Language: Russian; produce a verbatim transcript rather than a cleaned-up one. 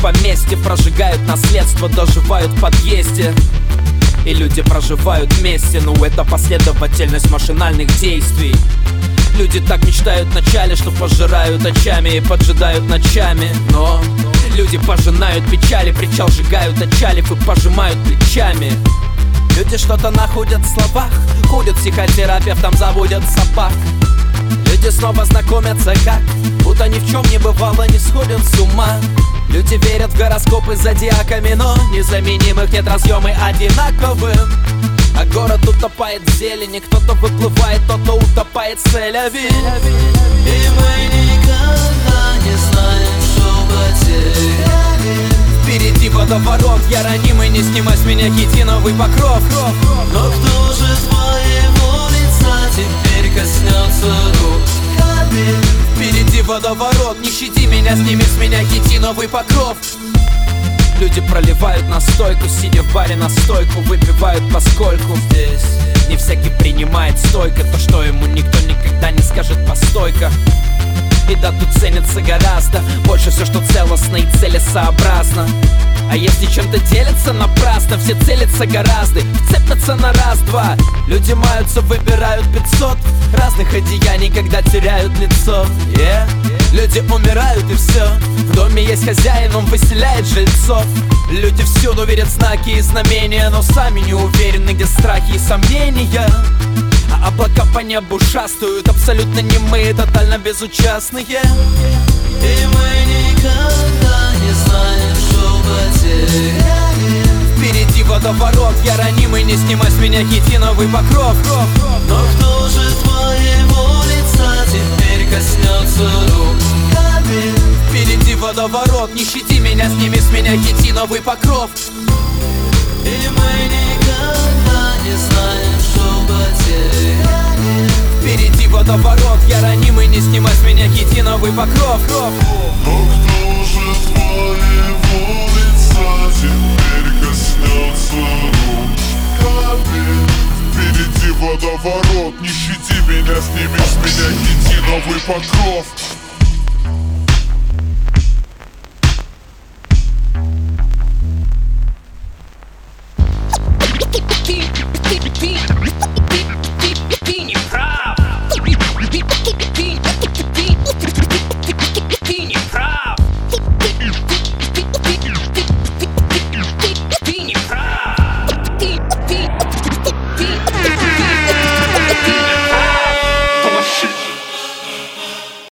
поместье, прожигают наследство, доживают в подъезде. И люди проживают вместе, но это последовательность машинальных действий. Люди так мечтают вначале, что пожирают очами и поджидают ночами. Но люди пожинают печали, причал сжигают отчалив и пожимают плечами. Люди что-то находят в словах, ходят психотерапевтам, заводят собак. Люди снова знакомятся как, будто ни в чем не бывало, не сходят с ума. Люди верят в гороскопы с зодиаками, но незаменимых нет, разъемы одинаковым. А город утопает в зелени, кто-то выплывает, кто-то утопает с Тель-Авив. И мы никогда не знаем, что потеряли. Впереди водоворот, я ранимый, не снимай с меня хитиновый покров. Но кто же твоего лица теперь коснется рук? Впереди водоворот, не щади меня, сними с меня хитиновый покров. Люди проливают настойку, сидя в баре на стойку, выпивают поскольку здесь не всякий принимает стойко то, что ему никто никогда не скажет постой-ка. И да, тут ценится гораздо больше все, что целостно и целесообразно. А если чем-то делятся напрасно, все целятся гораздо, цепятся на раз-два. Люди маются, выбирают пятьсот разных одеяний, когда теряют лицо. yeah. Люди умирают и все. В доме есть хозяин, он выселяет жильцов. Люди всюду видят знаки и знамения, но сами не уверены, где страхи и сомнения. А облака по небу шастают, абсолютно немые, тотально безучастные. И мы никогда не знаем, что потеряли. Впереди водоворот, я ранимый, не снимай с меня хитиновый покров. Но кто же твоего лица теперь коснется рук? Впереди водоворот, не щади меня, сними с меня хитиновый покров. И мы никогда не знаем, что потеряли. Впереди водоворот, я ранимый, не снимай с меня хитиновый покров. Но кто же твоего лица теперь коснется рук? Впереди водоворот, не щади меня, сними с меня хитиновый покров.